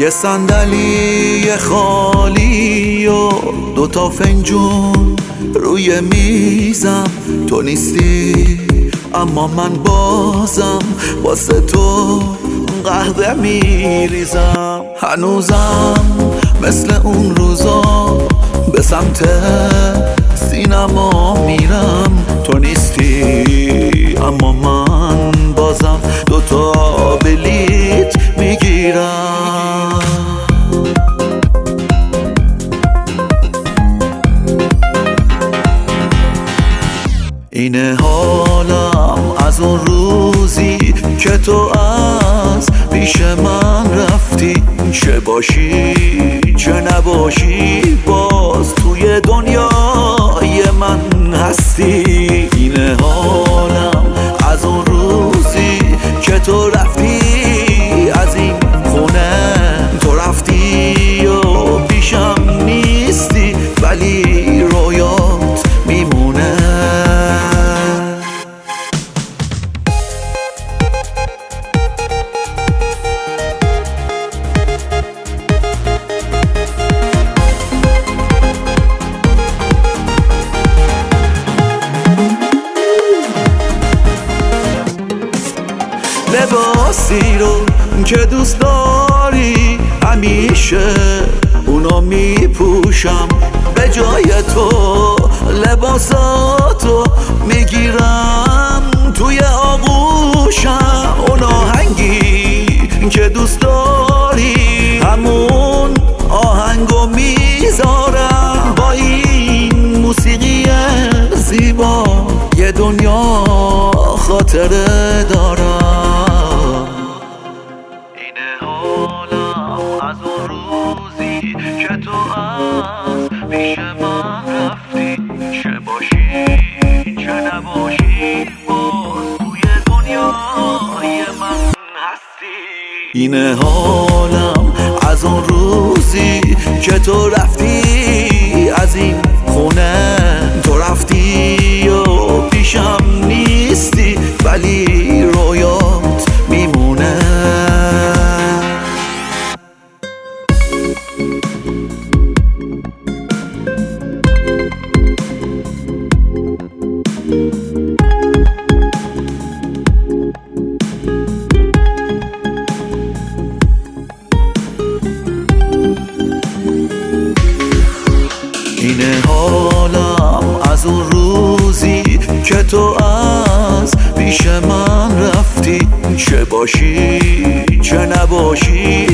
یه صندلی خالی و 2 تا فنجون روی میزم، تو نیستی اما من بازم واسه تو قهوه میریزم. هنوزم مثل اون روزا به سمت سینما میرم، تو نیستی اما من بازم 2 تا بلیت میگیرم. اینه حالم از اون روزی که تو از پیش من رفتی، چه باشی چه نباشی باز توی دنیای من هستی. اینه حالم از اون روزی که تو رفتی از این خونه، تو رفتی و پیشم نیستی ولی رویات میمونه. لباسی رو که دوست داری همیشه اونو میپوشم، به جای تو لباساتو میگیرم توی آغوشم. اون آهنگی که دوست داری همون آهنگو میذارم، با این موسیقی زیبا یه دنیا خاطره دارم. اینه حالم از اون روزی که تو از پیش من رفتی، چه باشی چه نباشی باز توی دنیای من هستی. اینه حالم از اون روزی که تو رفتی از این خونه، تو رفتی و پیشم نیستی ولی رویات میمونه. اینه حالم از اون روزی که تو از پیش من رفتی، چه باشی چه نباشی